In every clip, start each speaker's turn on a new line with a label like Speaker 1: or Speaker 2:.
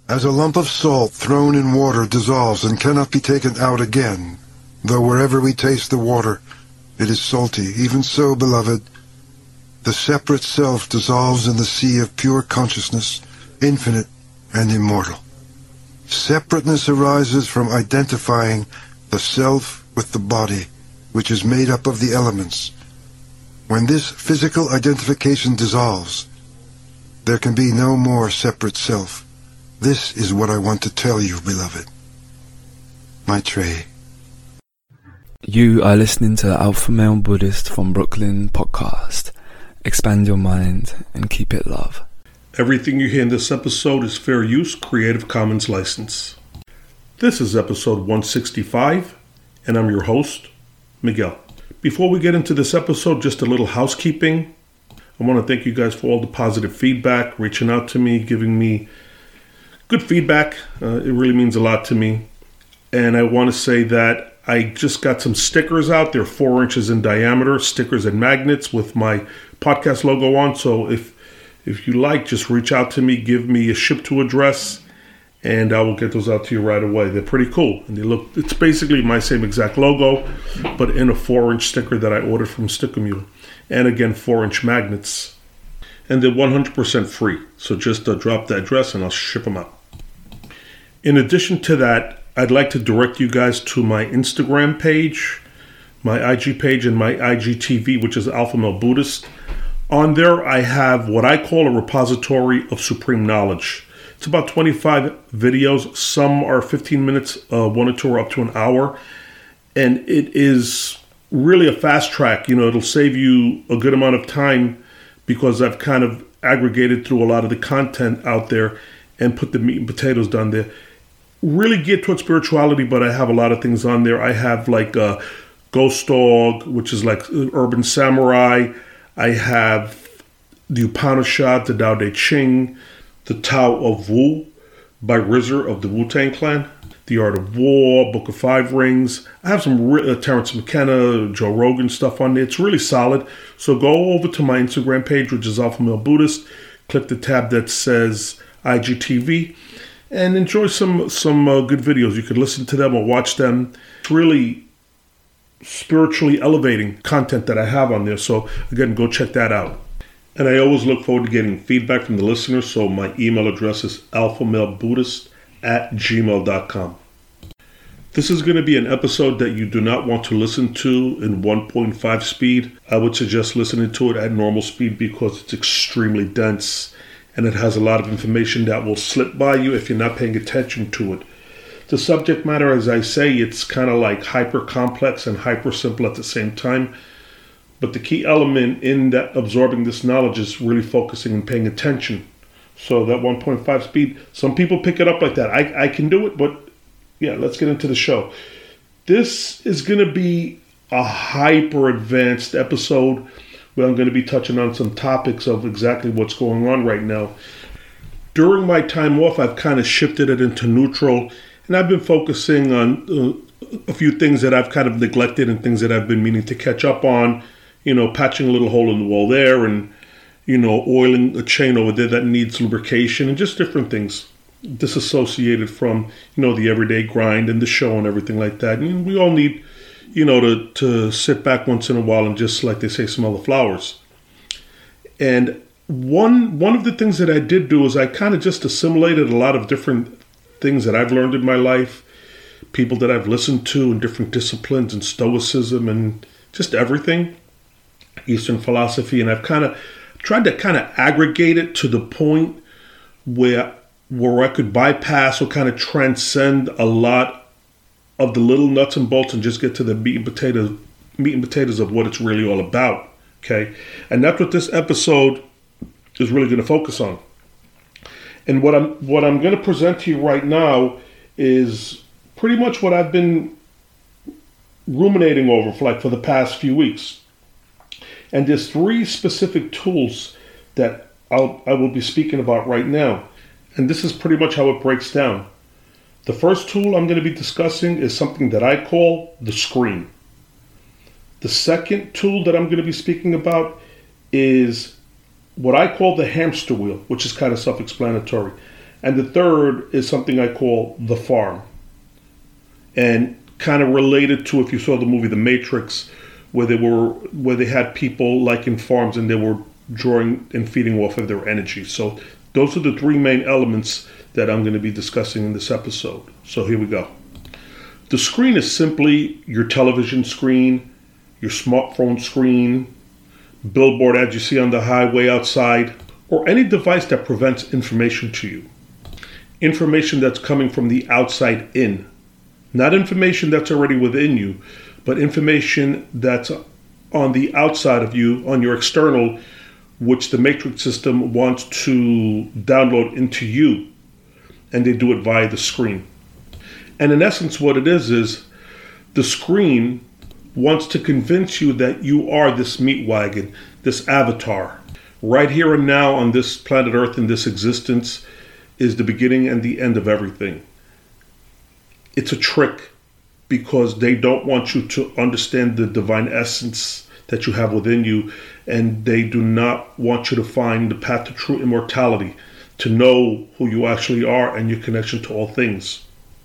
Speaker 1: As a lump of salt thrown in water dissolves and cannot be taken out again, though wherever we taste the water, it is salty, even so, beloved, the separate self dissolves in the sea of pure consciousness, infinite and immortal. Separateness arises from identifying the self with the body, which is made up of the elements. When this physical identification dissolves, there can be no more separate self. This is what I want to tell you, beloved. Maitreyi.
Speaker 2: You are listening to the Alpha Male Buddhist from Brooklyn podcast. Expand your mind and keep it love.
Speaker 3: Everything you hear in this episode is fair use, Creative Commons license. This is episode 165, and I'm your host, Miguel. Before we get into this episode, just a little housekeeping. I want to thank you guys for all the positive feedback, reaching out to me, giving me good feedback. It really means a lot to me. And I want to say that I just got some stickers out. They're 4 inches in diameter, stickers and magnets with my podcast logo on. So if you like, just reach out to me, give me a ship to address, and I will get those out to you right away. They're pretty cool. And it's basically my same exact logo, but in a 4-inch sticker that I ordered from Sticker Mule. And again, 4-inch magnets. And they're 100% free. So just drop the address and I'll ship them out. In addition to that, I'd like to direct you guys to my Instagram page, my IG page, and my IGTV, which is Alpha Male Buddhist. On there, I have what I call a repository of supreme knowledge. It's about 25 videos. Some are 15 minutes, one or two are up to an hour. And it is really a fast track. It'll save you a good amount of time because I've kind of aggregated through a lot of the content out there and put the meat and potatoes down there. Really geared towards spirituality, but I have a lot of things on there. I have like Ghost Dog, which is like Urban Samurai. I have the Upanishad, the Tao Te Ching, the Tao of Wu by RZA of the Wu-Tang Clan, The Art of War, Book of Five Rings. I have some Terrence McKenna, Joe Rogan stuff on there. It's really solid. So go over to my Instagram page, which is Alpha Male Buddhist. Click the tab that says IGTV and enjoy some good videos. You could listen to them or watch them. It's really spiritually elevating content that I have on there. So again, go check that out. And I always look forward to getting feedback from the listeners. So my email address is alphamalebuddhist@gmail.com. This is going to be an episode that you do not want to listen to in 1.5 speed. I would suggest listening to it at normal speed because it's extremely dense and it has a lot of information that will slip by you if you're not paying attention to it. The subject matter, as I say, it's kind of like hyper complex and hyper simple at the same time. But the key element in that absorbing this knowledge is really focusing and paying attention. So that 1.5 speed, some people pick it up like that. I can do it, but yeah, let's get into the show. This is going to be a hyper advanced episode where I'm going to be touching on some topics of exactly what's going on right now. During my time off, I've kind of shifted it into neutral, and I've been focusing on a few things that I've kind of neglected and things that I've been meaning to catch up on. Patching a little hole in the wall there and, oiling a chain over there that needs lubrication and just different things disassociated from, the everyday grind and the show and everything like that. And we all need, to sit back once in a while and just, like they say, smell the flowers. And one of the things that I did do is I kind of just assimilated a lot of different things that I've learned in my life, people that I've listened to in different disciplines and stoicism and just everything, Eastern philosophy, and I've kind of tried to kind of aggregate it to the point where I could bypass or kind of transcend a lot of the little nuts and bolts and just get to the meat and potatoes of what it's really all about. Okay, and that's what this episode is really going to focus on. And what I'm going to present to you right now is pretty much what I've been ruminating over for the past few weeks. And there's 3 specific tools that I will be speaking about right now. And this is pretty much how it breaks down. The first tool I'm going to be discussing is something that I call the screen. The second tool that I'm going to be speaking about is what I call the hamster wheel, which is kind of self-explanatory. And the third is something I call the farm. And kind of related to, if you saw the movie The Matrix, where they had people like in farms and they were drawing and feeding off of their energy. So those are the three main elements that I'm going to be discussing in this episode. So here we go. The screen is simply your television screen, your smartphone screen, billboard as you see on the highway outside, or any device that prevents information to you. Information that's coming from the outside in. Not information that's already within you, but information that's on the outside of you, on your external, which the matrix system wants to download into you. And they do it via the screen. And in essence, what it is the screen wants to convince you that you are this meat wagon, this avatar. Right here and now on this planet Earth, in this existence, is the beginning and the end of everything. It's a trick because they don't want you to understand the divine essence that you have within you, and they do not want you to find the path to true immortality, to know who you actually are and your connection to all things.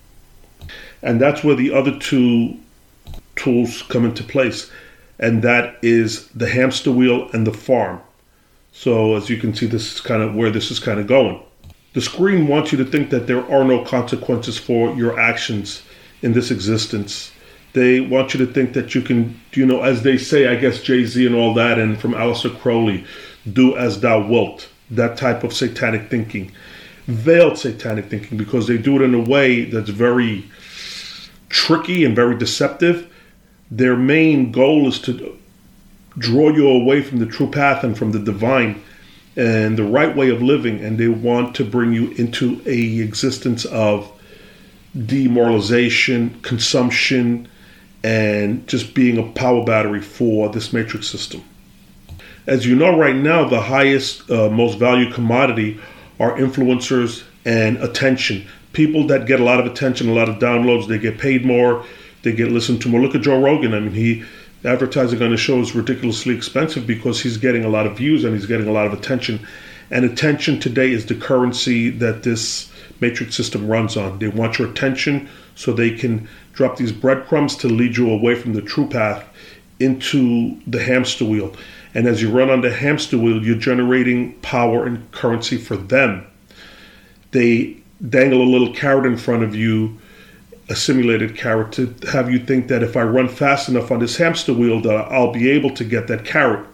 Speaker 3: And that's where the other two tools come into place, and that is the hamster wheel and the farm. So as you can see, this is kind of where this is kind of going. The screen wants you to think that there are no consequences for your actions in this existence. They want you to think that you can, as they say, I guess Jay-Z and all that, and from Aleister Crowley, do as thou wilt. That type of satanic thinking. Veiled satanic thinking, because they do it in a way that's very tricky and very deceptive. Their main goal is to draw you away from the true path and from the divine and the right way of living, and they want to bring you into a existence of demoralization, consumption, and just being a power battery for this matrix system. As you know, right now, the highest, most valued commodity are influencers and attention. People that get a lot of attention, a lot of downloads, they get paid more, they get listened to more. Look at Joe Rogan. I mean, advertising on his show is ridiculously expensive because he's getting a lot of views and he's getting a lot of attention. And attention today is the currency that this matrix system runs on. They want your attention so they can drop these breadcrumbs to lead you away from the true path into the hamster wheel. And as you run on the hamster wheel, you're generating power and currency for them. They dangle a little carrot in front of you, a simulated carrot, to have you think that if I run fast enough on this hamster wheel that I'll be able to get that carrot.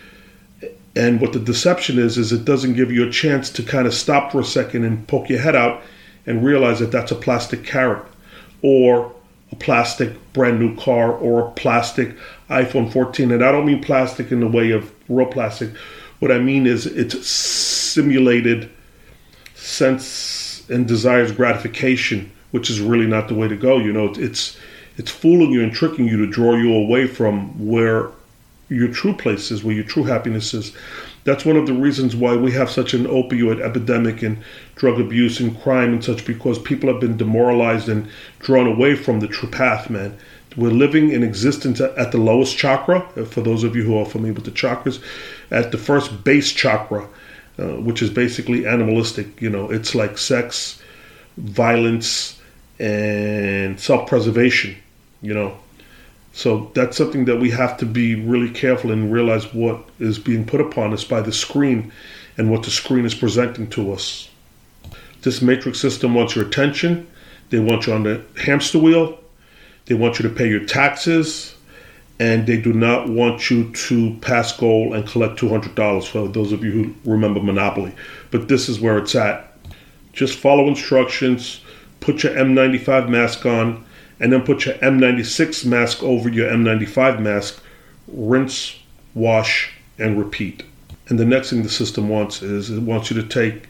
Speaker 3: And what the deception is it doesn't give you a chance to kind of stop for a second and poke your head out and realize that that's a plastic carrot, or a plastic brand new car, or a plastic iPhone 14. And I don't mean plastic in the way of real plastic. What I mean is it's simulated sense and desires gratification, which is really not the way to go. It's fooling you and tricking you to draw you away from where your true place is, where your true happiness is. That's one of the reasons why we have such an opioid epidemic and drug abuse and crime and such, because people have been demoralized and drawn away from the true path, man. We're living in existence at the lowest chakra, for those of you who are familiar with the chakras, at the first base chakra, which is basically animalistic. It's like sex, violence, and self-preservation, So that's something that we have to be really careful and realize what is being put upon us by the screen and what the screen is presenting to us. This matrix system wants your attention. They want you on the hamster wheel. They want you to pay your taxes. And they do not want you to pass goal and collect $200, for those of you who remember Monopoly. But this is where it's at. Just follow instructions, put your N95 mask on, and then put your N96 mask over your N95 mask, rinse, wash, and repeat. And the next thing the system wants is it wants you to take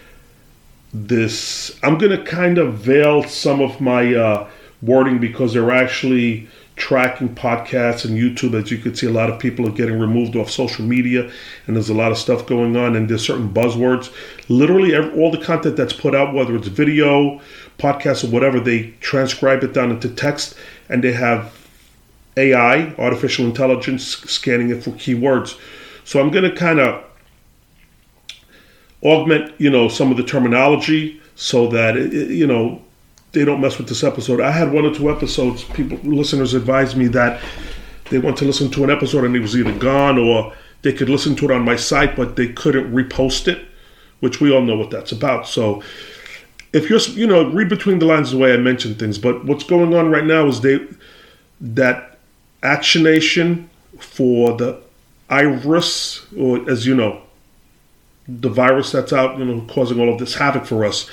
Speaker 3: this. I'm going to kind of veil some of my wording because they're actually tracking podcasts and YouTube. As you can see, a lot of people are getting removed off social media, and there's a lot of stuff going on, and there's certain buzzwords. Literally all the content that's put out, whether it's video, podcasts, or whatever, they transcribe it down into text, and they have AI, artificial intelligence, scanning it for keywords. So I'm going to kind of augment, some of the terminology so that, they don't mess with this episode. I had 1 or 2 episodes, listeners advised me that they want to listen to an episode and it was either gone or they could listen to it on my site, but they couldn't repost it, which we all know what that's about. So if you're, read between the lines the way I mentioned things. But what's going on right now is that actionation for the virus, or as you know, the virus that's out, causing all of this havoc for us.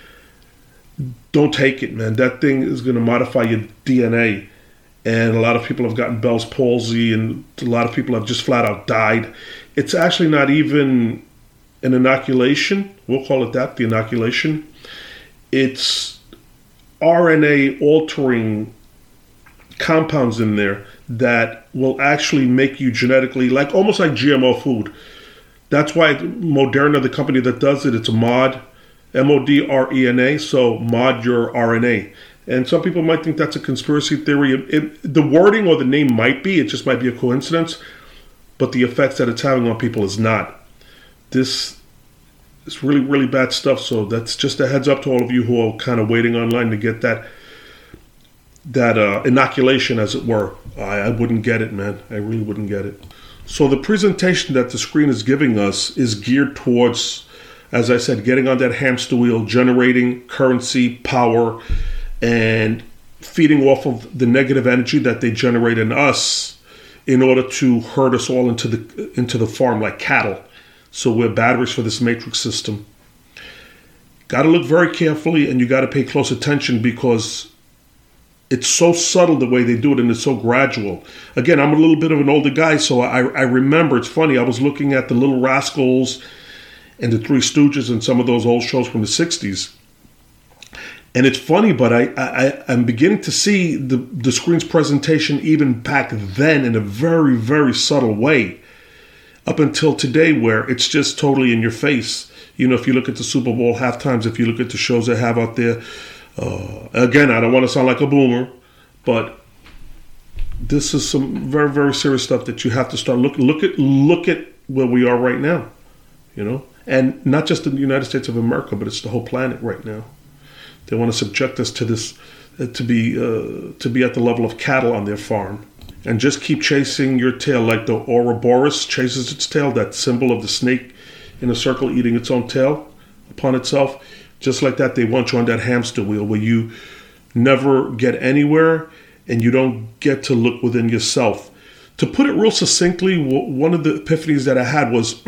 Speaker 3: Don't take it, man. That thing is going to modify your DNA. And a lot of people have gotten Bell's palsy, and a lot of people have just flat out died. It's actually not even an inoculation. We'll call it that, the inoculation. It's RNA altering compounds in there that will actually make you genetically, almost like GMO food. That's why Moderna, the company that does it, it's a mod, MODRENA, so mod your RNA. And some people might think that's a conspiracy theory. The wording or the name might be, it just might be a coincidence, but the effects that it's having on people is not. This is really, really bad stuff, so that's just a heads up to all of you who are kind of waiting online to get that inoculation, as it were. I wouldn't get it, man. I really wouldn't get it. So the presentation that the screen is giving us is geared towards, as I said, getting on that hamster wheel, generating currency, power, and feeding off of the negative energy that they generate in us in order to herd us all into the farm like cattle. So we're batteries for this matrix system. Got to look very carefully, and you got to pay close attention because it's so subtle the way they do it, and it's so gradual. Again, I'm a little bit of an older guy, so I remember, it's funny, I was looking at the Little Rascals and the Three Stooges and some of those old shows from the 60s. And it's funny, but I'm beginning to see the screen's presentation even back then in a very, very subtle way. Up until today, where it's just totally in your face. If you look at the Super Bowl halftimes, if you look at the shows they have out there, again, I don't want to sound like a boomer, but this is some very, very serious stuff that you have to start look at where we are right now, and not just in the United States of America, but it's the whole planet right now. They want to subject us to this, to be at the level of cattle on their farm. And just keep chasing your tail like the Ouroboros chases its tail, that symbol of the snake in a circle eating its own tail upon itself. Just like that, they want you on that hamster wheel where you never get anywhere and you don't get to look within yourself. To put it real succinctly, one of the epiphanies that I had was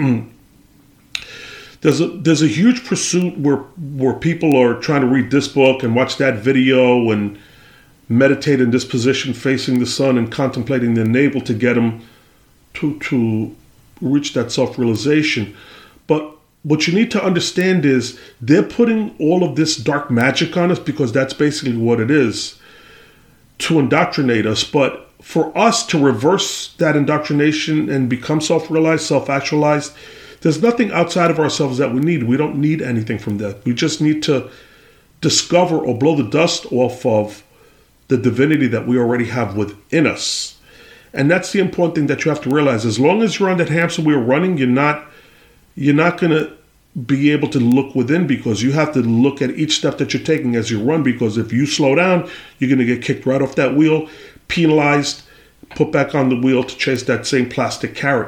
Speaker 3: there's a huge pursuit where people are trying to read this book and watch that video and meditate in this position facing the sun and contemplating their navel to get them to reach that self-realization. But what you need to understand is they're putting all of this dark magic on us, because that's basically what it is, to indoctrinate us. But for us to reverse that indoctrination and become self-realized, self-actualized, there's nothing outside of ourselves that we need. We don't need anything from that. We just need to discover or blow the dust off of the divinity that we already have within us. And that's the important thing that you have to realize. As long as you're on that hamster wheel running, you're not going to be able to look within, because you have to look at each step that you're taking as you run, because if you slow down, you're going to get kicked right off that wheel, penalized, put back on the wheel to chase that same plastic carrot.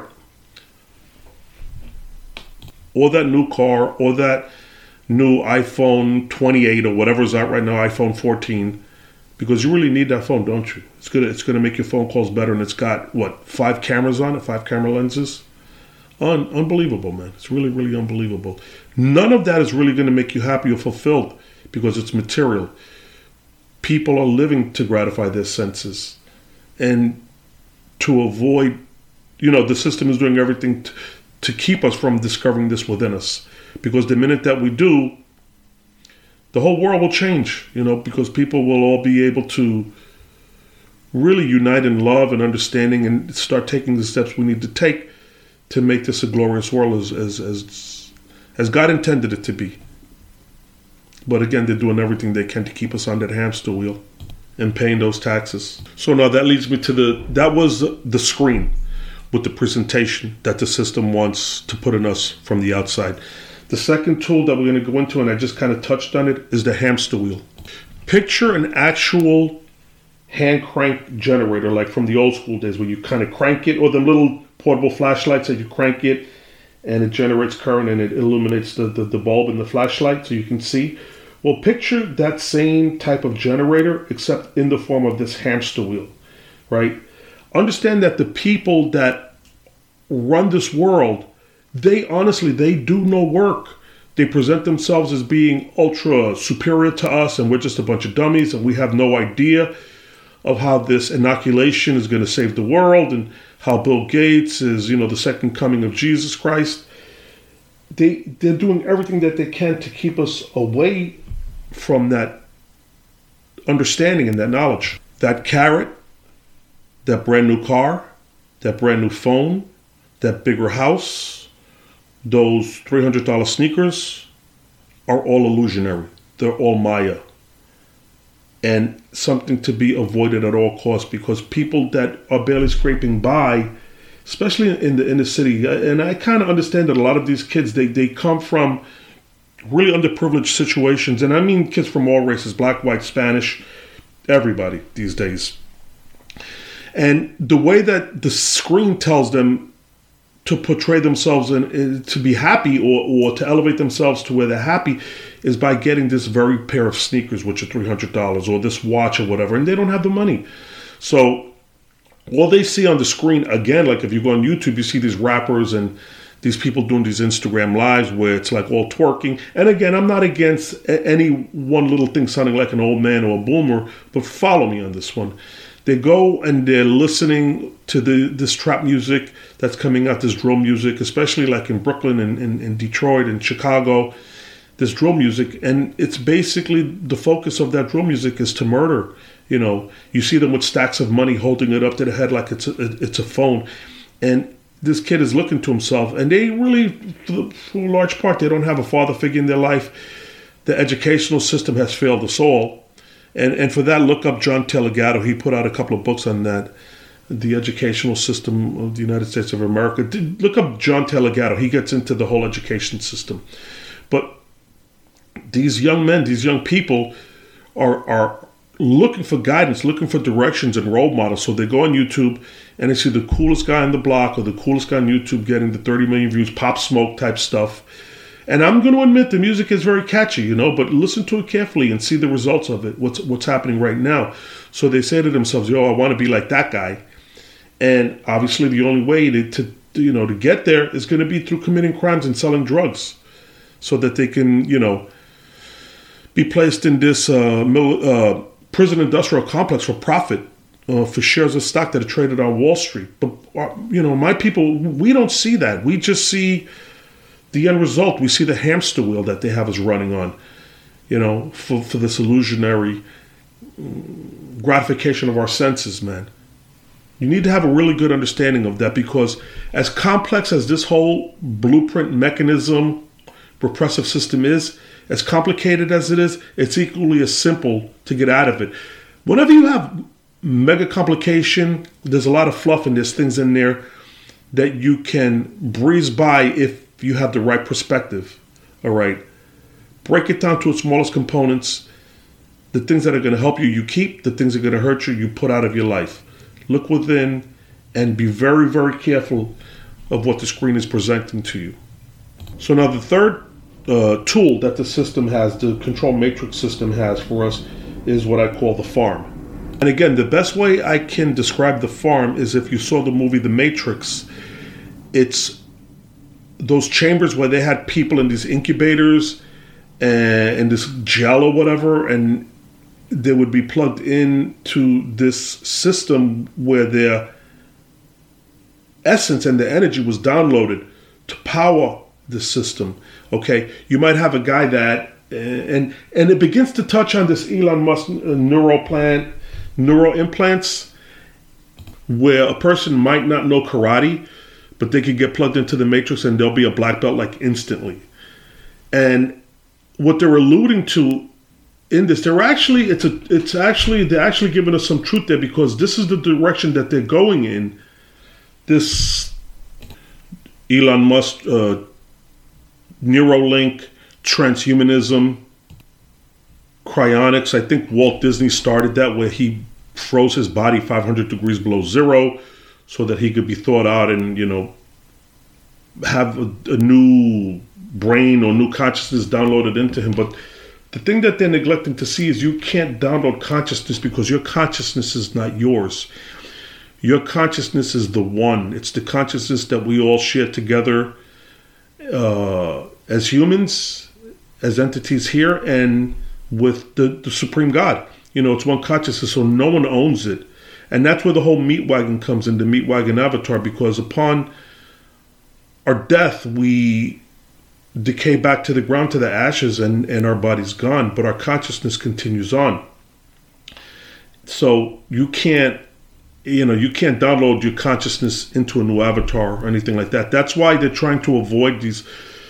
Speaker 3: Or that new car, or that new iPhone 28 or whatever's out right now, iPhone 14. Because you really need that phone, don't you? It's gonna make your phone calls better, and it's got, 5 cameras on it, 5 camera lenses? Unbelievable, man. It's really, really unbelievable. None of that is really going to make you happy or fulfilled, because it's material. People are living to gratify their senses. And to avoid, the system is doing everything to keep us from discovering this within us. Because the minute that we do, the whole world will change, because people will all be able to really unite in love and understanding and start taking the steps we need to take to make this a glorious world as God intended it to be. But again, they're doing everything they can to keep us on that hamster wheel and paying those taxes. So now that leads me to that was the screen with the presentation that the system wants to put in us from the outside. The second tool that we're going to go into, and I just kind of touched on it, is the hamster wheel. Picture an actual hand crank generator, like from the old school days where you kind of crank it, or the little portable flashlights that you crank it and it generates current and it illuminates the bulb in the flashlight so you can see. Well, picture that same type of generator except in the form of this hamster wheel, right? Understand that the people that run this world, they do no work. They present themselves as being ultra superior to us, and we're just a bunch of dummies, and we have no idea of how this inoculation is going to save the world, and how Bill Gates is, the second coming of Jesus Christ. They're doing everything that they can to keep us away from that understanding and that knowledge. That carrot, that brand new car, that brand new phone, that bigger house, those $300 sneakers are all illusionary. They're all Maya. And something to be avoided at all costs, because people that are barely scraping by, especially in the inner city, and I kind of understand that a lot of these kids, they come from really underprivileged situations, and I mean kids from all races, black, white, Spanish, everybody these days. And the way that the screen tells them to portray themselves in to be happy or to elevate themselves to where they're happy is by getting this very pair of sneakers, which are $300, or this watch or whatever, and they don't have the money. So all they see on the screen, again, like if you go on YouTube, you see these rappers and these people doing these Instagram lives where it's like all twerking. And again, I'm not against any one little thing sounding like an old man or a boomer, but follow me on this one. They go and they're listening to this trap music that's coming out, this drill music, especially like in Brooklyn and in Detroit and Chicago, this drill music. And it's basically the focus of that drill music is to murder. You see them with stacks of money holding it up to the head like it's a phone. And this kid is looking to himself, and they really, for a large part, they don't have a father figure in their life. The educational system has failed us all. And for that, look up John Taylor Gatto. He put out a couple of books on that, the educational system of the United States of America. Look up John Taylor Gatto. He gets into the whole education system. But these young men, these young people are looking for guidance, looking for directions and role models. So they go on YouTube and they see the coolest guy on the block or the coolest guy on YouTube getting the 30 million views, Pop Smoke type stuff. And I'm going to admit the music is very catchy, but listen to it carefully and see the results of it, what's happening right now. So they say to themselves, I want to be like that guy. And obviously the only way to get there is going to be through committing crimes and selling drugs so that they can, be placed in this prison industrial complex for profit, for shares of stock that are traded on Wall Street. But, my people, we don't see that. We just see the end result. We see the hamster wheel that they have us running on, for this illusionary gratification of our senses, man. You need to have a really good understanding of that, because as complex as this whole blueprint mechanism, repressive system is, as complicated as it is, it's equally as simple to get out of it. Whenever you have mega complication, there's a lot of fluff and there's things in there that you can breeze by if you have the right perspective. All right. Break it down to its smallest components. The things that are going to help you, you keep. The things that are going to hurt you, you put out of your life. Look within and be very, very careful of what the screen is presenting to you. So now the third tool that the system has, the control matrix system has for us, is what I call the farm. And again, the best way I can describe the farm is if you saw the movie The Matrix. It's those chambers where they had people in these incubators and this gel or whatever, and they would be plugged into this system where their essence and their energy was downloaded to power the system. Okay, you might have a guy that, and it begins to touch on this Elon Musk neural implants, where a person might not know karate, but they could get plugged into the matrix and they'll be a black belt like instantly. And what they're alluding to in this, they're actually giving us some truth there, because this is the direction that they're going in. This Elon Musk Neuralink, transhumanism, cryonics. I think Walt Disney started that, where he froze his body 500 degrees below zero so that he could be thawed out and, have a new brain or new consciousness downloaded into him. But the thing that they're neglecting to see is you can't download consciousness, because your consciousness is not yours. Your consciousness is the one. It's the consciousness that we all share together as humans, as entities here, and with the Supreme God. It's one consciousness, so no one owns it. And that's where the whole meat wagon comes in, the meat wagon avatar, because upon our death, we decay back to the ground, to the ashes, and our body's gone, but our consciousness continues on. So you can't download your consciousness into a new avatar or anything like that. That's why they're trying to avoid these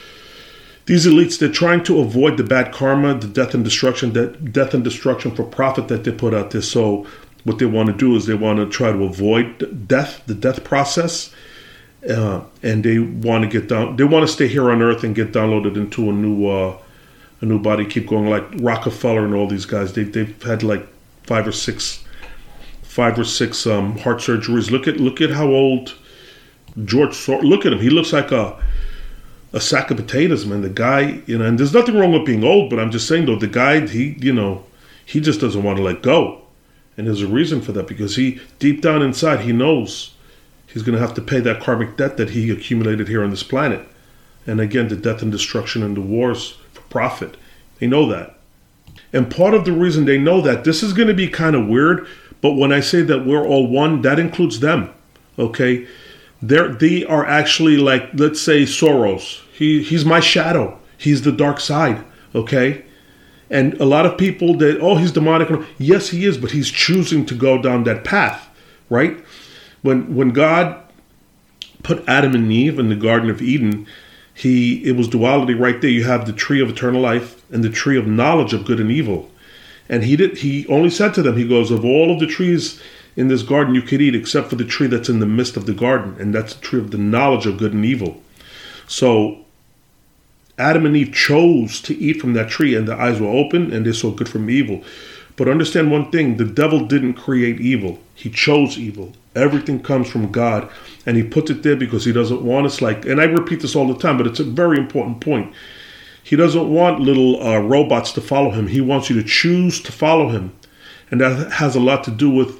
Speaker 3: elites. They're trying to avoid the bad karma, the death and destruction for profit that they put out there. So what they want to do is they want to try to avoid death, the death process, and they want to stay here on Earth and get downloaded into a new body. Keep going, like Rockefeller and all these guys. They've had like five or six heart surgeries. Look at how old George Soros. Look at him. He looks like a sack of potatoes, man. The guy, and there's nothing wrong with being old, but I'm just saying though, the guy, he just doesn't want to let go. And there's a reason for that, because he, deep down inside, he knows he's going to have to pay that karmic debt that he accumulated here on this planet. And again, the death and destruction and the wars for profit. They know that. And part of the reason they know that, this is going to be kind of weird, but when I say that we're all one, that includes them. Okay? They are actually like, let's say Soros. He's my shadow. He's the dark side. Okay? And a lot of people he's demonic. Yes, he is, but he's choosing to go down that path, right? When God put Adam and Eve in the Garden of Eden, it was duality right there. You have the tree of eternal life and the tree of knowledge of good and evil. And he only said to them, he goes, of all of the trees in this garden you could eat, except for the tree that's in the midst of the garden, and that's the tree of the knowledge of good and evil. So Adam and Eve chose to eat from that tree, and their eyes were open, and they saw good from evil. But understand one thing, the devil didn't create evil. He chose evil. Everything comes from God, and he puts it there because he doesn't want us and I repeat this all the time, but it's a very important point. He doesn't want little robots to follow him. He wants you to choose to follow him. And that has a lot to do with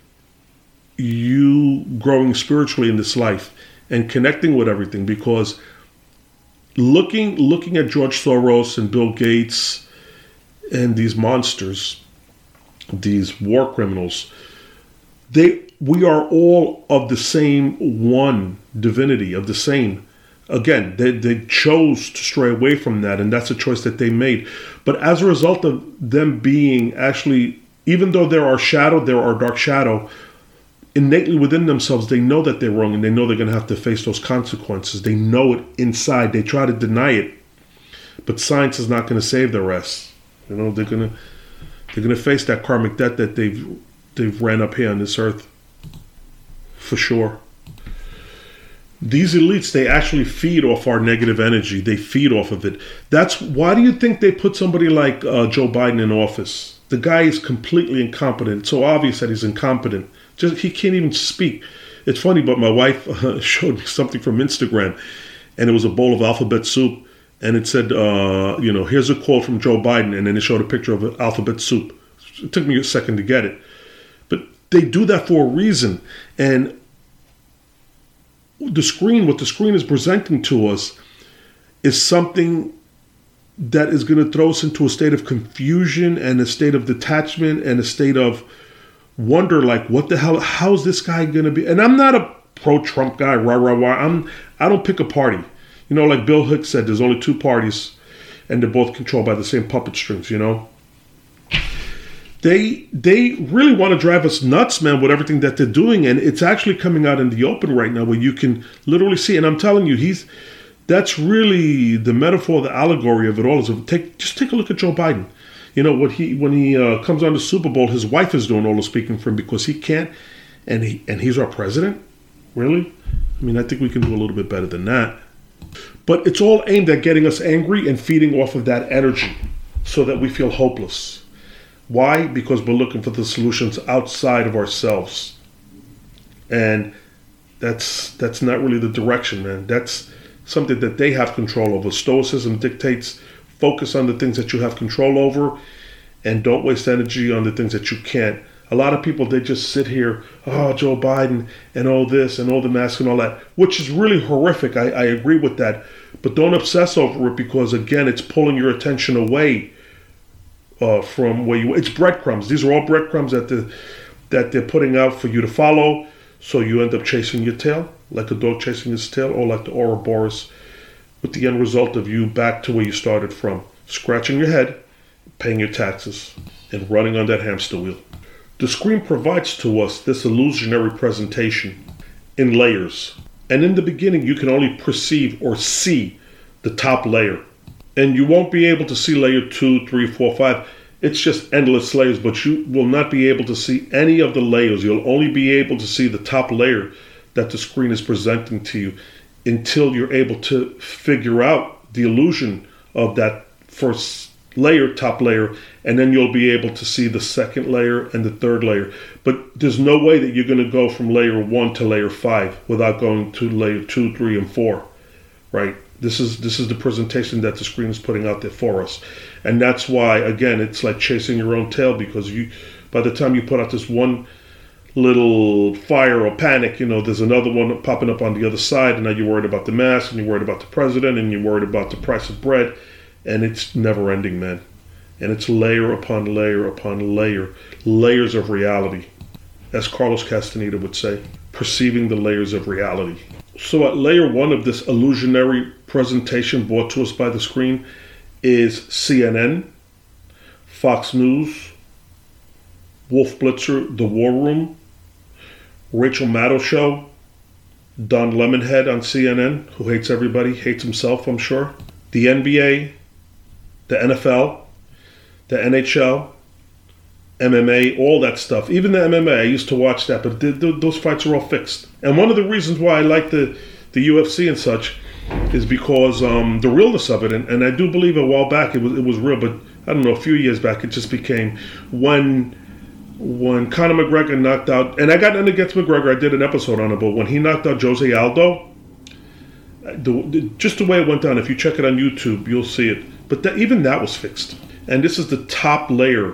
Speaker 3: you growing spiritually in this life and connecting with everything, because looking at George Soros and Bill Gates and these monsters, these war criminals, we are all of the same one divinity, of the same. Again, they chose to stray away from that, and that's a choice that they made. But as a result of them being actually, even though there are dark shadow, innately within themselves, they know that they're wrong, and they know they're going to have to face those consequences. They know it inside. They try to deny it, but science is not going to save their ass. They're going to face that karmic debt that they've ran up here on this earth, for sure. These elites, they actually feed off our negative energy. They feed off of it. Why do you think they put somebody like Joe Biden in office? The guy is completely incompetent. It's so obvious that he's incompetent. He can't even speak. It's funny, but my wife showed me something from Instagram, and it was a bowl of alphabet soup, and it said, here's a quote from Joe Biden, and then it showed a picture of alphabet soup. It took me a second to get it. But they do that for a reason. And what the screen is presenting to us is something that is going to throw us into a state of confusion and a state of detachment and a state of wonder, like, what the hell, how's this guy going to be? And I'm not a pro-Trump guy, rah, rah, rah. I don't pick a party. Like Bill Hicks said, there's only two parties, and they're both controlled by the same puppet strings, They really want to drive us nuts, man, with everything that they're doing, and it's actually coming out in the open right now, where you can literally see. And I'm telling you, that's really the metaphor, the allegory of it all. Just take a look at Joe Biden. When he comes on the Super Bowl, his wife is doing all the speaking for him because he can't, and he's our president. Really? I mean, I think we can do a little bit better than that. But it's all aimed at getting us angry and feeding off of that energy so that we feel hopeless. Why? Because we're looking for the solutions outside of ourselves. And that's not really the direction, man. That's something that they have control over. Stoicism dictates focus on the things that you have control over and don't waste energy on the things that you can't. A lot of people, they just sit here, oh, Joe Biden and all this and all the masks and all that, which is really horrific. I agree with that. But don't obsess over it because, again, it's pulling your attention away from where you... It's breadcrumbs. These are all breadcrumbs that they're putting out for you to follow. So you end up chasing your tail, like a dog chasing its tail, or like the Ouroboros, with the end result of you back to where you started from, scratching your head, paying your taxes, and running on that hamster wheel. The screen provides to us this illusionary presentation in layers. And in the beginning, you can only perceive or see the top layer. And you won't be able to see layer 2, 3, 4, 5. It's just endless layers, but you will not be able to see any of the layers. You'll only be able to see the top layer that the screen is presenting to you until you're able to figure out the illusion of that first layer, top layer, and then you'll be able to see the second layer and the third layer. But there's no way that you're going to go from layer 1 to layer 5 without going to layer 2, 3, and 4, right? This is the presentation that the screen is putting out there for us. And that's why, again, it's like chasing your own tail, because by the time you put out this one little fire or panic, there's another one popping up on the other side, and now you're worried about the mask, and you're worried about the president, and you're worried about the price of bread, and it's never ending, man. And it's layer upon layer upon layer, layers of reality, as Carlos Castaneda would say, perceiving the layers of reality. So at layer 1 of this illusionary presentation brought to us by the screen is CNN, Fox News, Wolf Blitzer, The War Room, Rachel Maddow Show, Don Lemonhead on CNN, who hates everybody, hates himself, I'm sure, the NBA, the NFL, the NHL, MMA, all that stuff. Even the MMA, I used to watch that, but those fights are all fixed. And one of the reasons why I like the UFC and such is because the realness of it. And I do believe a while back it was real, but I don't know, a few years back it just became when Conor McGregor knocked out, and I got nothing against McGregor, I did an episode on it, but when he knocked out Jose Aldo, just the way it went down, if you check it on YouTube, you'll see it. But even that was fixed. And this is the top layer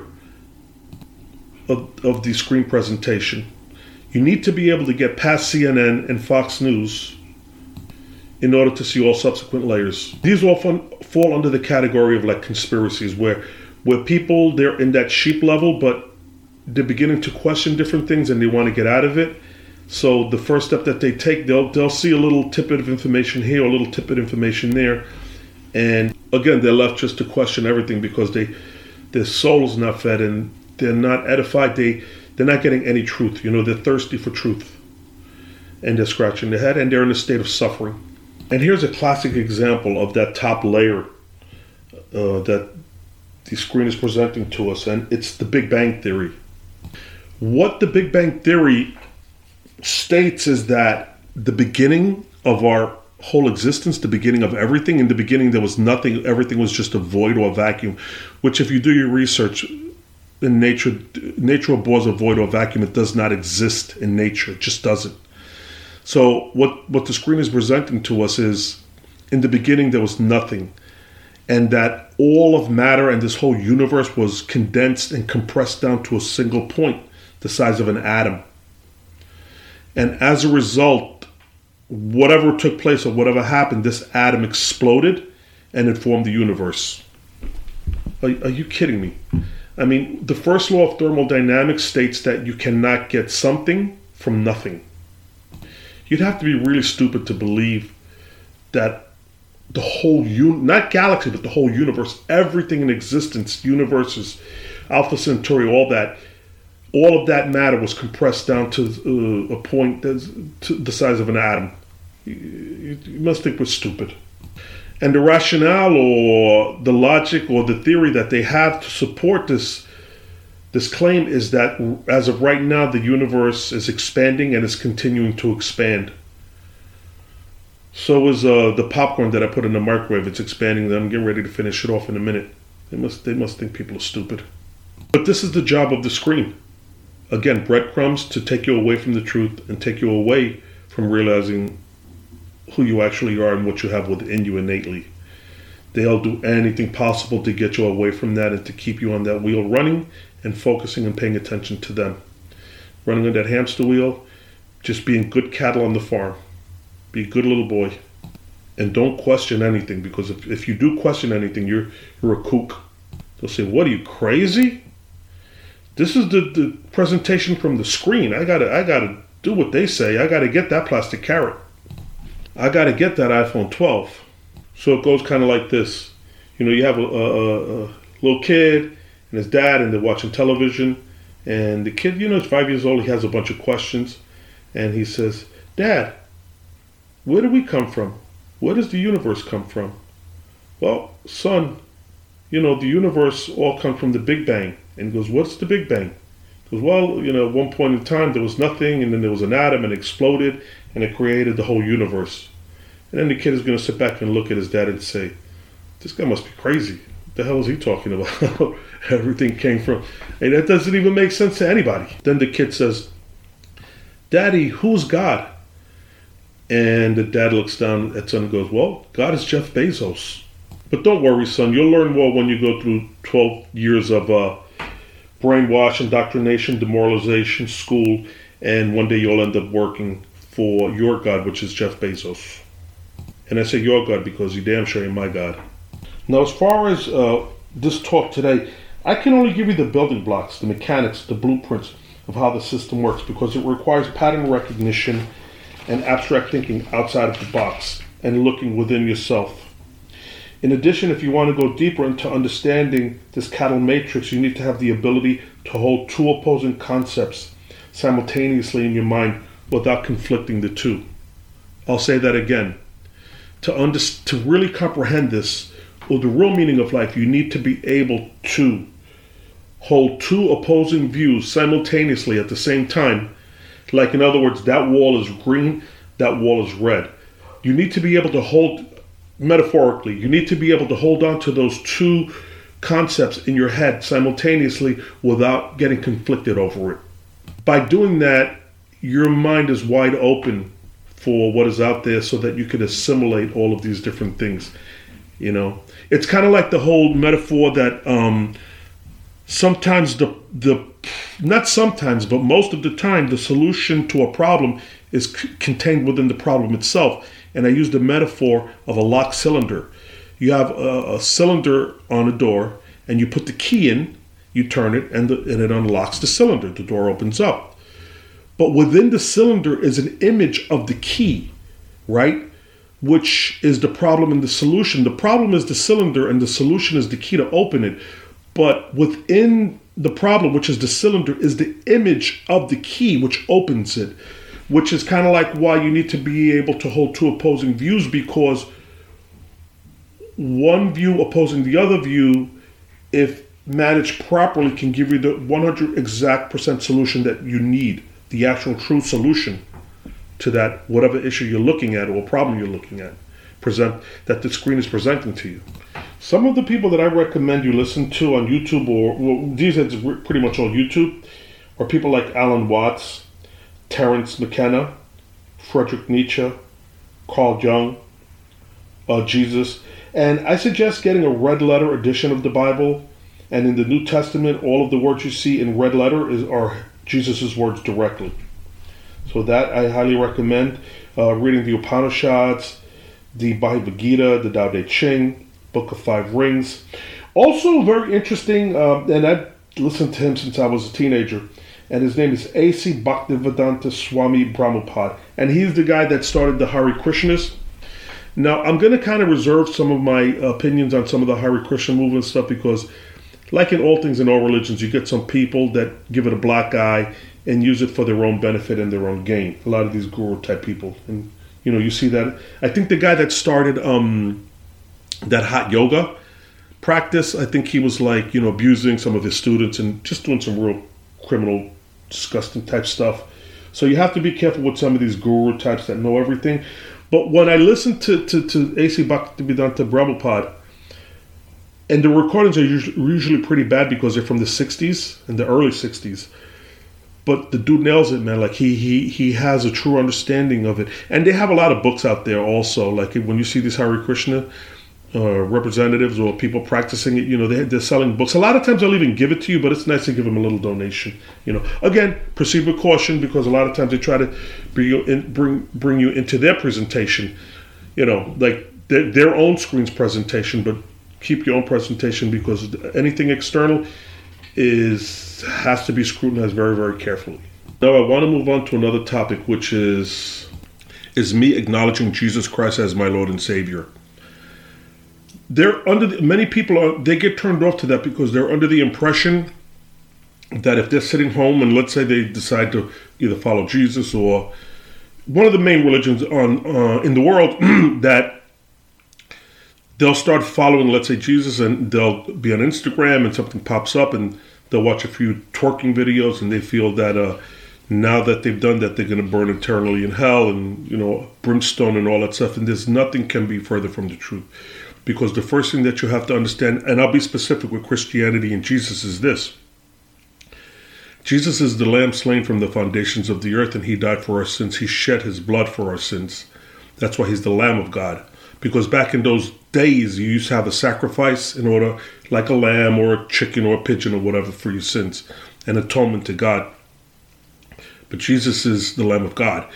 Speaker 3: of the screen presentation. You need to be able to get past CNN and Fox News in order to see all subsequent layers. These often fall under the category of like conspiracies, where people, they're in that sheep level, but they're beginning to question different things and they want to get out of it. So the first step that they take, they'll see a little tidbit of information here, a little tidbit of information there, and again, they're left just to question everything because their soul is not fed and they're not edified. They're not getting any truth. They're thirsty for truth, and they're scratching their head and they're in a state of suffering. And here's a classic example of that top layer that the screen is presenting to us, and it's the Big Bang Theory. What the Big Bang Theory states is that the beginning of our whole existence, the beginning of everything, in the beginning there was nothing, everything was just a void or a vacuum, which if you do your research in nature abhors a void or vacuum. It does not exist in nature. It just doesn't. So what the screen is presenting to us is, in the beginning there was nothing, and that all of matter and this whole universe was condensed and compressed down to a single point, the size of an atom. And as a result, whatever took place or whatever happened, this atom exploded and it formed the universe. Are you kidding me? I mean, the first law of thermodynamics states that you cannot get something from nothing. You'd have to be really stupid to believe that the whole, not galaxy, but the whole universe, everything in existence, universes, Alpha Centauri, all of that matter was compressed down to a point that's to the size of an atom. You must think we're stupid. And the rationale or the logic or the theory that they have to support this claim is that as of right now, the universe is expanding and is continuing to expand. So is the popcorn that I put in the microwave. It's expanding. I'm getting ready to finish it off in a minute. They must think people are stupid. But this is the job of the screen. Again, breadcrumbs to take you away from the truth and take you away from realizing who you actually are and what you have within you innately. They'll do anything possible to get you away from that and to keep you on that wheel running and focusing and paying attention to them. Running on that hamster wheel, just being good cattle on the farm. Be a good little boy. And don't question anything, because if you do question anything, you're a kook. They'll say, what are you, crazy? This is the presentation from the screen. I gotta do what they say. I gotta get that plastic carrot. I gotta get that iPhone 12. So it goes kind of like this. You have a little kid and his dad, and they're watching television. And the kid, is 5 years old. He has a bunch of questions. And he says, Dad, where do we come from? Where does the universe come from? Well, son, the universe all comes from the Big Bang. And he goes, what's the Big Bang? He goes, well, at one point in time, there was nothing, and then there was an atom, and it exploded, and it created the whole universe. And then the kid is going to sit back and look at his dad and say, this guy must be crazy. What the hell is he talking about? Everything came from... And that doesn't even make sense to anybody. Then the kid says, Daddy, who's God? And the dad looks down at son and goes, well, God is Jeff Bezos. But don't worry, son. You'll learn more when you go through 12 years of brainwash, indoctrination, demoralization, school, and one day you'll end up working for your God, which is Jeff Bezos. And I say your God because you damn sure ain't my God. Now, as far as this talk today, I can only give you the building blocks, the mechanics, the blueprints of how the system works, because it requires pattern recognition and abstract thinking outside of the box and looking within yourself. In addition, if you want to go deeper into understanding this cattle matrix, you need to have the ability to hold two opposing concepts simultaneously in your mind without conflicting the two. I'll say that again. To really comprehend this, or the real meaning of life, you need to be able to hold two opposing views simultaneously at the same time. Like, in other words, that wall is green, that wall is red. You need to be able to hold, metaphorically, you need to be able to hold on to those two concepts in your head simultaneously without getting conflicted over it. By doing that, your mind is wide open for what is out there so that you can assimilate all of these different things. It's kind of like the whole metaphor that sometimes not sometimes, but most of the time, the solution to a problem is contained within the problem itself. And I use the metaphor of a locked cylinder. You have a cylinder on a door, and you put the key in, you turn it, and it unlocks the cylinder. The door opens up. But within the cylinder is an image of the key, right? Which is the problem and the solution. The problem is the cylinder, and the solution is the key to open it. But within the problem, which is the cylinder, is the image of the key which opens it, which is kind of like why you need to be able to hold two opposing views, because one view opposing the other view, if managed properly, can give you the 100% exact solution that you need, the actual true solution to that whatever issue you're looking at or problem you're looking at, that the screen is presenting to you. Some of the people that I recommend you listen to on YouTube, these days it's pretty much all YouTube, are people like Alan Watts, Terence McKenna, Friedrich Nietzsche, Carl Jung, Jesus. And I suggest getting a red letter edition of the Bible. And in the New Testament, all of the words you see in red letter are Jesus' words directly. So that I highly recommend. Reading the Upanishads, the Bhagavad Gita, the Tao Te Ching, Book of Five Rings. Also very interesting, and I've listened to him since I was a teenager, and his name is A.C. Bhaktivedanta Swami Brahmapad, and he's the guy that started the Hare Krishnas. Now, I'm going to kind of reserve some of my opinions on some of the Hare Krishna movement stuff, because like in all things in all religions, you get some people that give it a black eye and use it for their own benefit and their own gain. A lot of these guru type people. And, you see that. I think the guy that started that hot yoga practice, I think he was like, abusing some of his students and just doing some real criminal, disgusting type stuff. So you have to be careful with some of these guru types that know everything. But when I listen to AC Bhaktivedanta Brahma Pod, and the recordings are usually pretty bad because they're from the 60s and the early 60s. But the dude nails it, man. Like he has a true understanding of it. And they have a lot of books out there also. Like when you see these Hare Krishna representatives or people practicing it, they're selling books. A lot of times they'll even give it to you, but it's nice to give them a little donation. Again, proceed with caution, because a lot of times they try to bring you into their presentation. Like their own screen's presentation, but keep your own presentation, because anything external has to be scrutinized very, very carefully. Now I want to move on to another topic, which is me acknowledging Jesus Christ as my Lord and Savior. Many people they get turned off to that because they're under the impression that if they're sitting home and let's say they decide to either follow Jesus or one of the main religions in the world, that they'll start following, let's say, Jesus, and they'll be on Instagram and something pops up and they'll watch a few twerking videos and they feel that now that they've done that, they're going to burn eternally in hell and, brimstone and all that stuff. And there's nothing can be further from the truth. Because the first thing that you have to understand, and I'll be specific with Christianity and Jesus, is this. Jesus is the Lamb slain from the foundations of the earth, and he died for our sins. He shed his blood for our sins. That's why he's the Lamb of God. Because back in those days, you used to have a sacrifice in order, like a lamb or a chicken or a pigeon or whatever, for your sins, an atonement to God. But Jesus is the Lamb of God.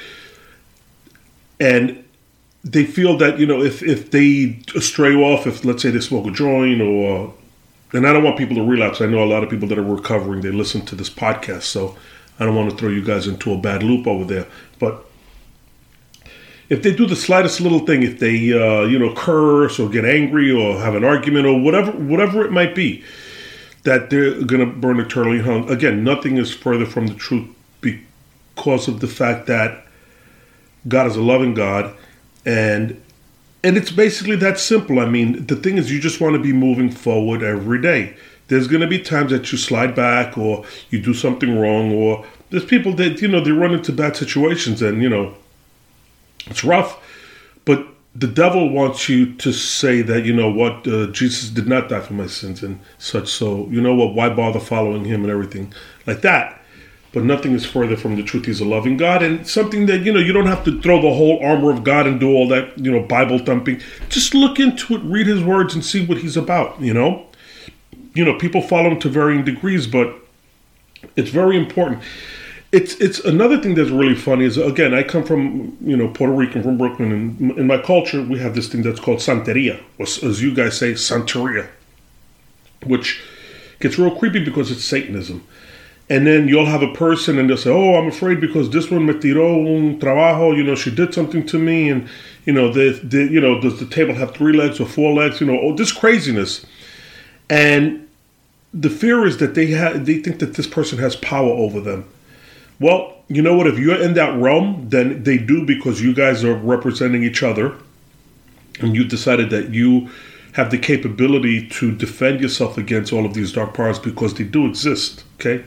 Speaker 3: And they feel that, if they stray off, if let's say they smoke a joint and I don't want people to relapse. I know a lot of people that are recovering, they listen to this podcast, so I don't want to throw you guys into a bad loop over there. But if they do the slightest little thing, if they, curse or get angry or have an argument or whatever it might be, that they're going to burn eternally hung. Again, nothing is further from the truth because of the fact that God is a loving God. And it's basically that simple. I mean, the thing is, you just want to be moving forward every day. There's going to be times that you slide back or you do something wrong, or there's people that, they run into bad situations and, it's rough. But the devil wants you to say that, Jesus did not die for my sins and such. So, why bother following him and everything like that? But nothing is further from the truth. He's a loving God, and something that, you don't have to throw the whole armor of God and do all that, Bible thumping. Just look into it, read his words, and see what he's about, People follow him to varying degrees, but it's very important. It's another thing that's really funny is, again, I come from, Puerto Rico, from Brooklyn, and in my culture, we have this thing that's called Santeria, or as you guys say, Santeria, which gets real creepy because it's Satanism. And then you'll have a person and they'll say, oh, I'm afraid because this one me tiró un trabajo, she did something to me. And, does the table have 3 legs or 4 legs? This craziness. And the fear is that they think that this person has power over them. Well, you know what? If you're in that realm, then they do, because you guys are representing each other. And you decided that you have the capability to defend yourself against all of these dark powers, because they do exist, okay?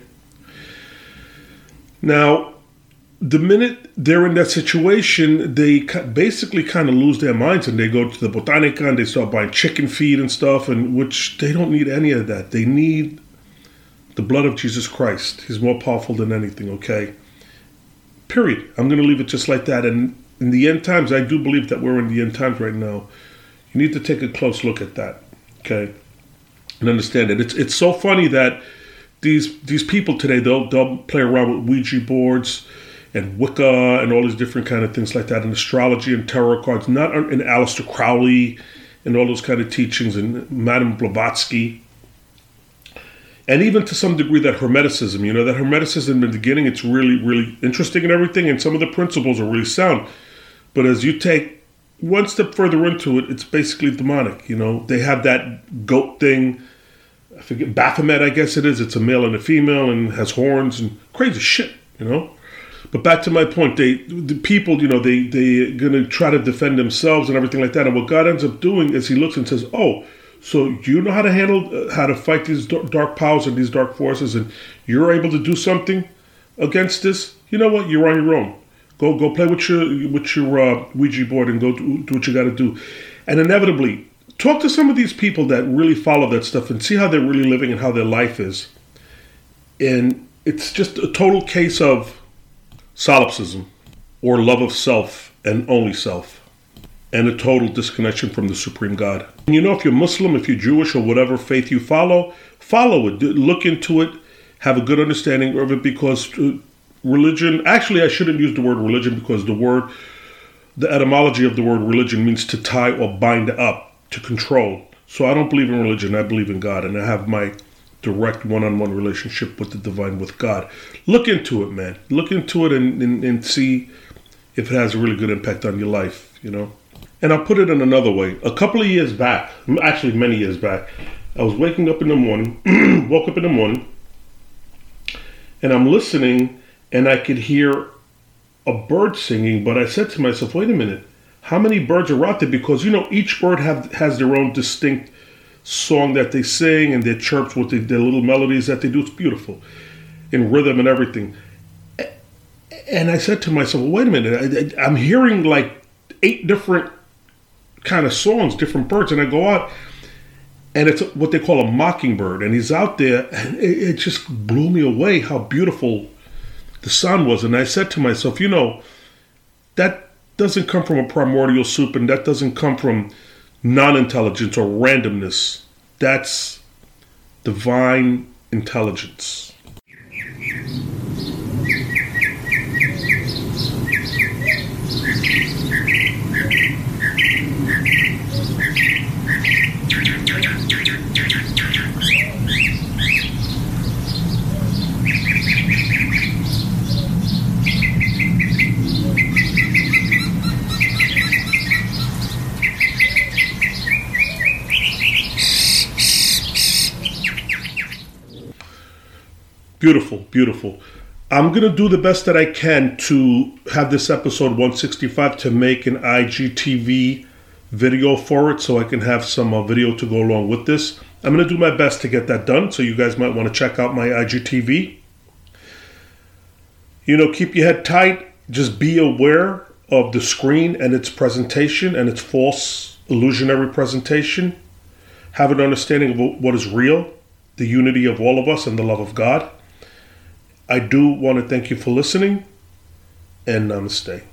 Speaker 3: Now, the minute they're in that situation, they basically kind of lose their minds and they go to the Botanica and they start buying chicken feed and stuff, and which they don't need any of that. They need the blood of Jesus Christ. He's more powerful than anything, okay? Period. I'm going to leave it just like that. And in the end times, I do believe that we're in the end times right now. You need to take a close look at that, okay? And understand it. It's so funny that these people today, they'll play around with Ouija boards and Wicca and all these different kind of things like that, and astrology and tarot cards, not in Aleister Crowley and all those kind of teachings, and Madame Blavatsky, and even to some degree that Hermeticism. That Hermeticism in the beginning, it's really, really interesting and everything, and some of the principles are really sound. But as you take one step further into it, it's basically demonic. They have that goat thing. I forget, Baphomet, I guess it is. It's a male and a female and has horns and crazy shit, But back to my point, the people, they're going to try to defend themselves and everything like that. And what God ends up doing is he looks and says, oh, so you know how to fight these dark powers and these dark forces, and you're able to do something against this? You know what? You're on your own. Go play with your Ouija board and go do what you got to do. And inevitably, talk to some of these people that really follow that stuff and see how they're really living and how their life is. And it's just a total case of solipsism or love of self and only self, and a total disconnection from the Supreme God. And if you're Muslim, if you're Jewish, or whatever faith you follow it. Look into it. Have a good understanding of it, because religion, actually I shouldn't use the word religion, because the etymology of the word religion means to tie or bind up, to control. So I don't believe in religion, I believe in God, and I have my direct one-on-one relationship with the divine, with God. Look into it, man. Look into it and see if it has a really good impact on your life, And I'll put it in another way. A couple of years back, actually many years back, I was waking up in the morning, woke up in the morning, and I'm listening, and I could hear a bird singing, but I said to myself, wait a minute, how many birds are out there? Because, each bird has their own distinct song that they sing, and their chirps with their little melodies that they do. It's beautiful, in rhythm and everything. And I said to myself, well, wait a minute, I'm hearing like 8 different kind of songs, different birds, and I go out, and it's what they call a mockingbird, and he's out there, and it just blew me away how beautiful the sound was. And I said to myself, that doesn't come from a primordial soup, and that doesn't come from non-intelligence or randomness. That's divine intelligence. Beautiful, beautiful. I'm going to do the best that I can to have this episode 165 to make an IGTV video for it, so I can have some video to go along with this. I'm going to do my best to get that done, so you guys might want to check out my IGTV. Keep your head tight. Just be aware of the screen and its presentation and its false, illusionary presentation. Have an understanding of what is real, the unity of all of us, and the love of God. I do want to thank you for listening, and namaste.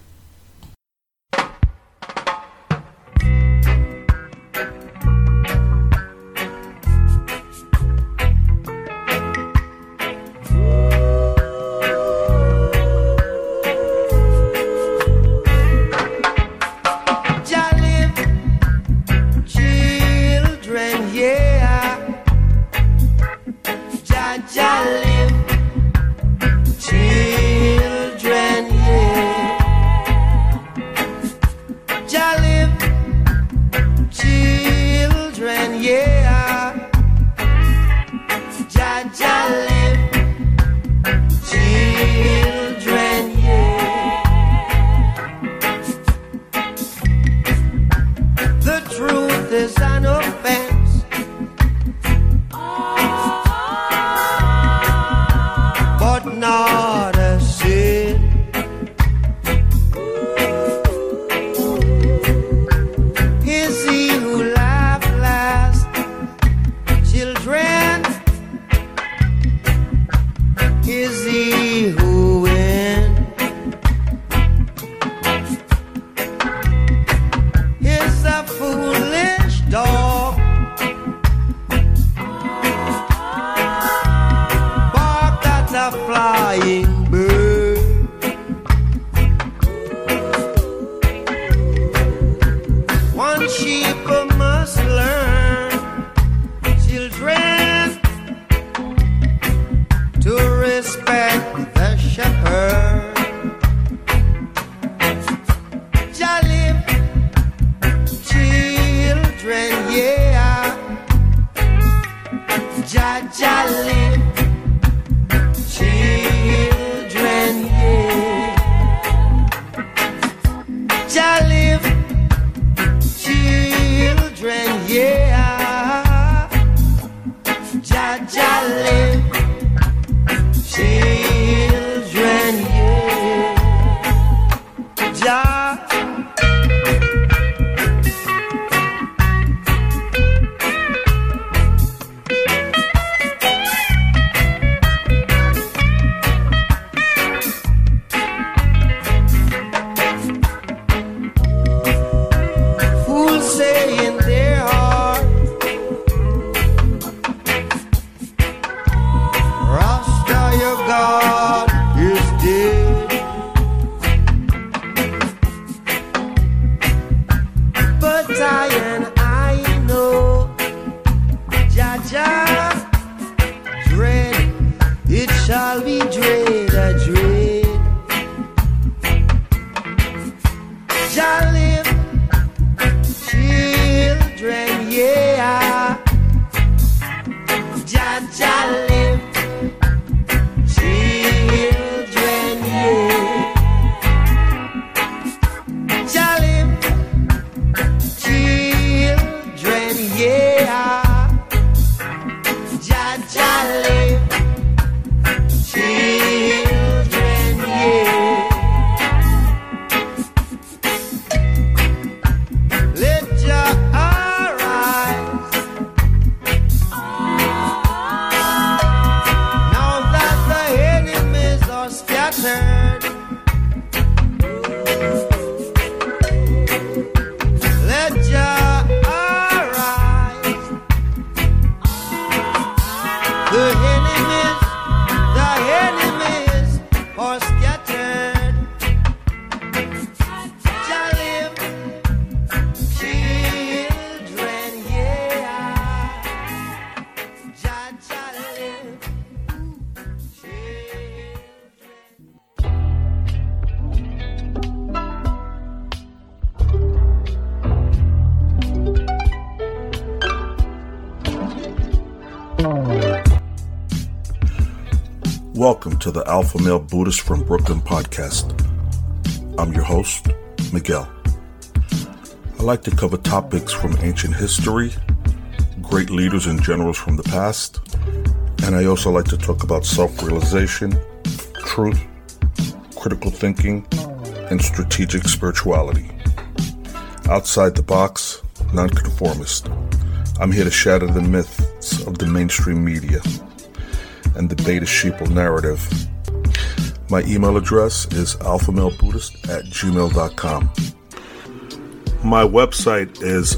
Speaker 4: Welcome to the Alpha Male Buddhist from Brooklyn podcast. I'm your host, Miguel. I like to cover topics from ancient history, great leaders and generals from the past, and I also like to talk about self-realization, truth, critical thinking, and strategic spirituality. Outside the box, nonconformist. I'm here to shatter the myths of the mainstream media and the beta sheeple narrative. My email address is alphamalebuddhist@gmail.com. My website is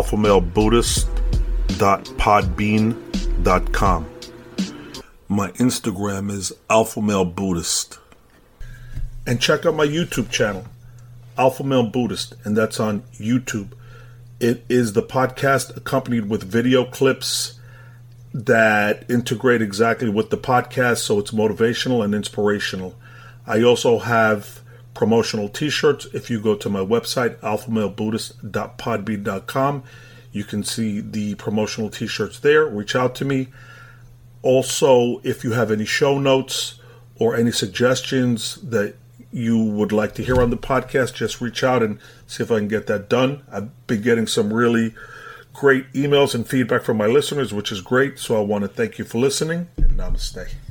Speaker 4: alphamalebuddhist.podbean.com. My Instagram is alphamalebuddhist. And check out my YouTube channel, Alpha Male Buddhist, and that's on YouTube. It is the podcast accompanied with video clips that integrate exactly with the podcast, so it's motivational and inspirational. I also have promotional t-shirts. If you go to my website, alphamalebuddhist.podbean.com, you can see the promotional t-shirts there. Reach out to me. Also, if you have any show notes or any suggestions that you would like to hear on the podcast, just reach out and see if I can get that done. I've been getting some really great emails and feedback from my listeners, which is great. So I want to thank you for listening, and namaste.